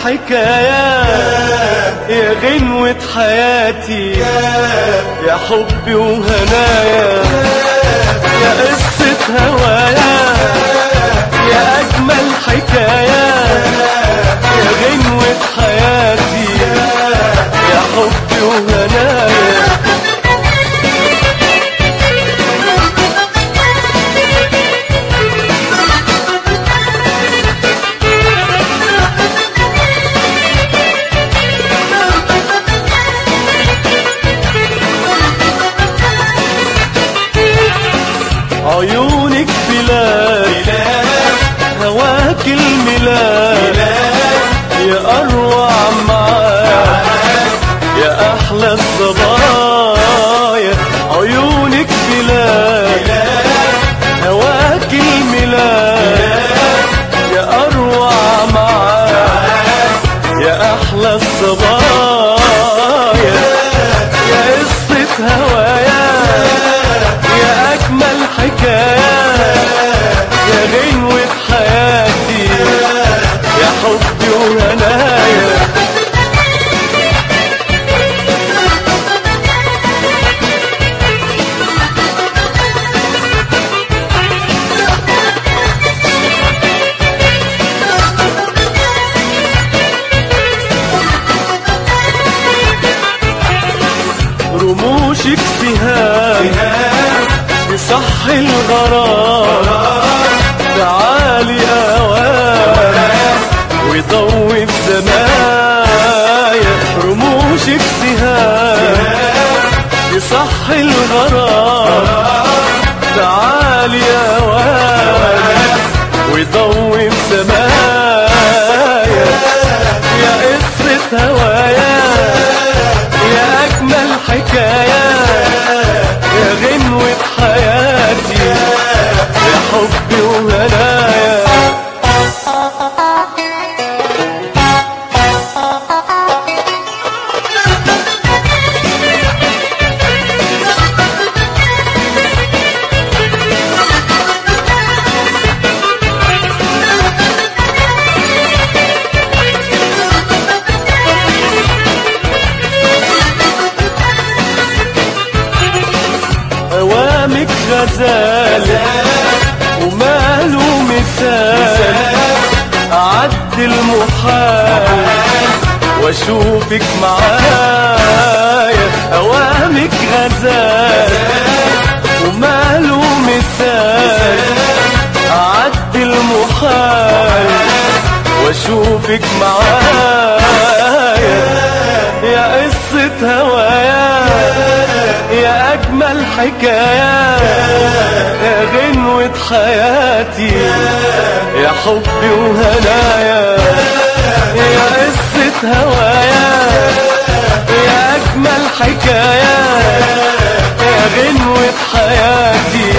الحكايات يا غنوة حياتي يا حبي وهنايا يا قصة هوايا يا أجمل حكايات يا غنوة حياتي يا حبي وهنايا عيونك بلاد هواك الميلاد يا أروع معاك يا أحلى الصبايا عيونك بلاد هواك الميلاد يا أروع معاك يا أحلى الصبايا يا قصة هوايا يا أجمل حكايات يا غنوة حياتي يا حبي وهنايا رموشك سهام بصح الغرام تعالي أوام ويضوي بزمايا رموشك سهام بصح الغرام تعالي أوام ويضوي بزمايا يا قصة هوايا يا أجمل حكاية يا غنوة حياتي يا حبي وهنايا أوامك غزال وماله مثال أعد المحال واشوفك معايا أوامك غزال وماله مثال أعد المحال واشوفك معايا يا قصة هوايا يا أجمل حكايات يا غنوة حياتي يا حبي وهنايا يا قصة هوايا يا أجمل حكايات يا غنوة حياتي